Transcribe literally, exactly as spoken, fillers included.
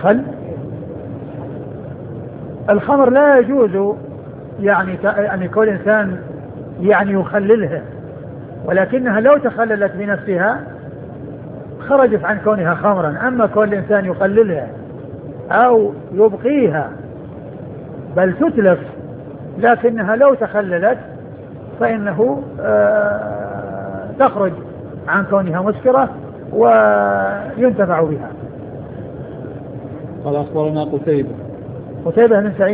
الخل. الخمر لا يجوز يعني يعني كل إنسان يعني يخللها، ولكنها لو تخللت بنفسها خرجت عن كونها خمرا. أما كل إنسان يخللها أو يبقيها بل تتلف، لكنها لو تخللت فإنه آه تخرج عن كونها مسكرة وينتفع بها. قال أخبرنا قتيبة قتيبة بن سعيد